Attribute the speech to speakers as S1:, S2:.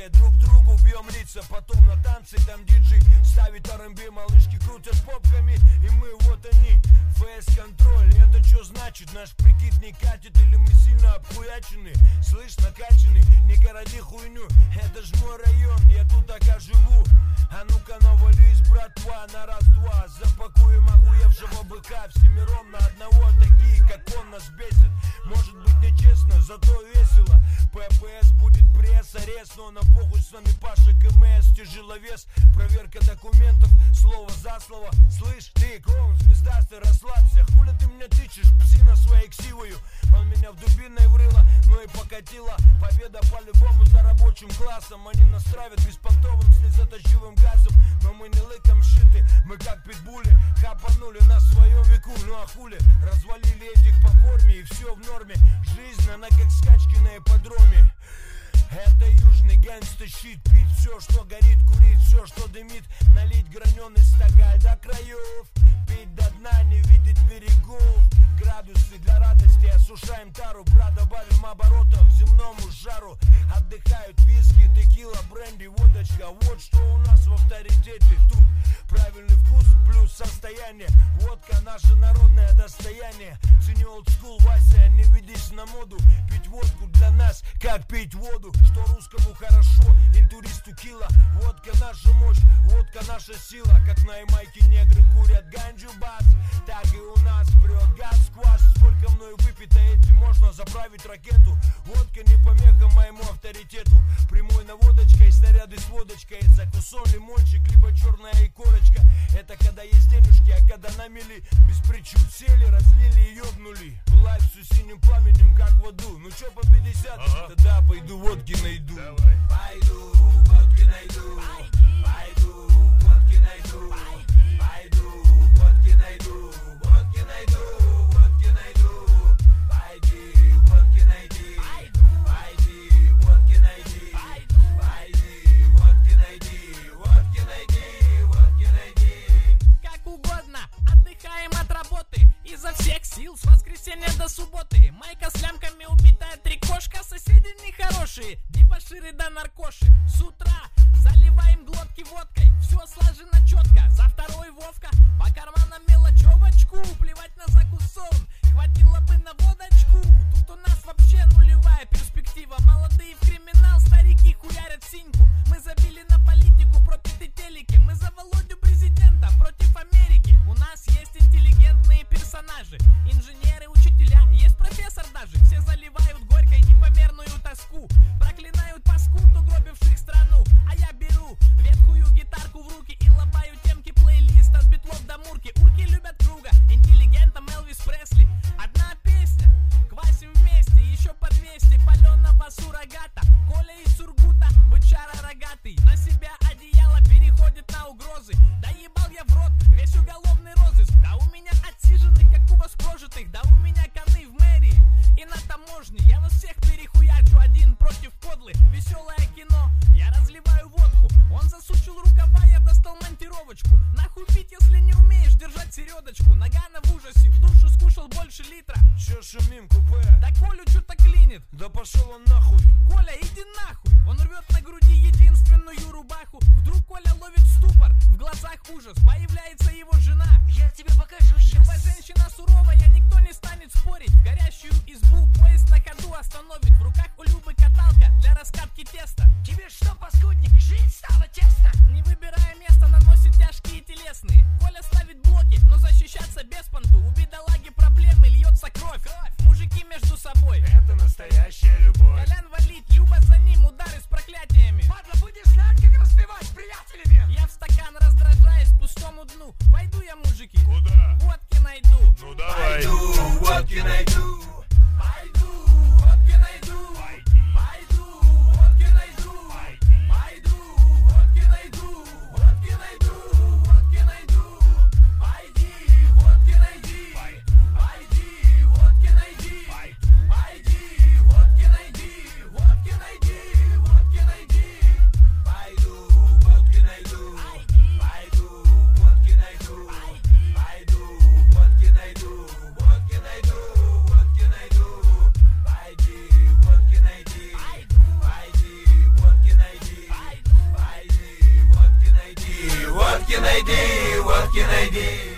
S1: Близкие друг к другу, бьем лица, потом на танцы. Там диджей ставит R&B, малышки крутят попками. И мы вот они, фейс-контроль. Это что значит? Наш прикид не катит или мы сильно обхуячены? Слышь, накачаны, не городи хуйню. Это ж мой район, я тут так живу. А ну-ка навались, братва, на раз-два. Запакуем охуевшего быка всемиром на одного. Такие, как он, нас бесит. Может быть нечестно, зато весело. ППС будет пресс, арест. Но на похуй, с вами Паша КМС. Тяжеловес, проверка документов. Слово за слово. Слышь, ты клоун, звездастый, расслабься. Хули ты меня тычешь, псина своей ксивою. Он меня в дубиной врыло, но и покатило. Победа по-любому за рабочим классом. Они нас травят беспонтовым слезоточивым газом. Но мы не лыком шиты, мы как питбули. Хапанули на своем веку, ну а хули. Развалили этих по форме и все в норме. Жизнь, она как скачки на ипподроме. Это южный гангста-щит. Пить все, что горит, курить все, что дымит. Налить граненый стакан до краев. Пить до дна, не видеть берегов. Градусы для радости, осушаем тару. Брат, добавим оборотов земному жару. Отдыхают виски, текила, бренди, водочка. Вот что у нас в авторитете. Тут правильный вкус плюс состояние. Водка наше народное достояние. Цени олдскул, Вася, не ведись на моду. Пить водку для нас, как пить воду. Что русскому хорошо, интуристу кило. Водка наша мощь, водка наша сила. Как на Ямайке негры курят ганджу бас, так и у нас прет газ квас. Сколько мною выпито, этим можно заправить ракету. Водка не помеха моему авторитету. Прямой наводочкой, снаряды с водочкой. Закусон, лимончик, либо черная икорочка. Это когда есть денежки, а когда на мели без причин сели, разлили и ёбнули. Пылать все синим пламенем, как в аду. Ну чё по 50? Тогда пойду водки найду.
S2: Давай.
S1: Пойду водки найду. Пойду водки найду. Пойду водки найду. Водки найду. Водки найду. Пойди водки найди. Пойди водки найди. Пойди водки найди. Водки найди. Водки найди.
S3: Как угодно, отдыхаем от работы. Изо всех сил с воскресенья до субботы. Майка с лямками, убитая трикошка. Соседи нехорошие, дебоширы да наркоши. С утра заливаем глотки водкой. Все слажено четко, за второй Вовка. По карманам мелочевочку, плевать на закусон. Хватило бы на водочку. Тут у нас вообще нулевая перспектива. Молодые в криминал, старики хуярят синьку. Мы забили на политику, пропиты телеки. Мы за Володю президента против Америки. У нас есть интеллигентные персонажи. Инженеры, учителя, есть профессор даже. Все заливают горькой непомерную тоску. Проклинают паскуд, угробивших страну. А я беру ветхую гитарку в руки и лобаю темки плейлиста от битлов до мурки. Урки любят круга, интеллигентом Элвис Пресли. Одна песня, квасим вместе, еще по 200 паленого суррогата. Коля из Сургута, бычара рогатый. На себя одеяло переходит на угрозы. Да ебал я в рот весь уголовный розыск. Да у меня отсиженных, как у вас прожитых. Да у меня коны в мэрии и на таможне. Я вас всех перехуячу, один против подлых. Веселое кино, я разливаю водку. Он засучил рукава, я достал монтировочку. Нахуй пить, если не умеешь держать середочку. Нагана в ужасе, в душу скушал больше литра.
S1: Чё шумим, купе?
S3: Да Колю что-то клинит.
S1: Да пошел он нахуй.
S3: Коля, иди нахуй. Он рвет на груди единственную рубаху. Вдруг Коля ловит ступор, в глазах ужас. Появляется его жена.
S2: Я тебе покажу сейчас.
S3: Либо женщина суровая, никто не станет спорить. Горящую избу поезд на ходу остановит. В руках у Любы каталка для раскатки теста.
S2: Тебе что, паскудник, жизнь стала тесно?
S3: Не выбирая место, наносит тяжкие телесные. Коля ставит блоки, но защищаться без понту. У бедолаги проблемы, льется кровь. Мужики между собой.
S1: Это настоящая любовь.
S3: Колян валит, Люба за ним, удары с проклятиями.
S2: Падла, будешь знать, как распевать с приятелями.
S3: Я в стакан раздражаюсь пустому дну. Пойду я, мужики,
S1: Куда?
S3: водки найду.
S1: Ну давай.
S2: Пойду водки найду.
S3: Пойду водки найду. Пойду водки найду. Пойду водки найду. Водки найду. Водки найду. Пойди водки найди. Пойди водки найди. Пойди водки найди. Водки найди. Водки найди.
S1: Пойду водки найду. Пойду водки найду. Пойду водки найду. Водки найду. Водки найду.
S2: найди, водки найди.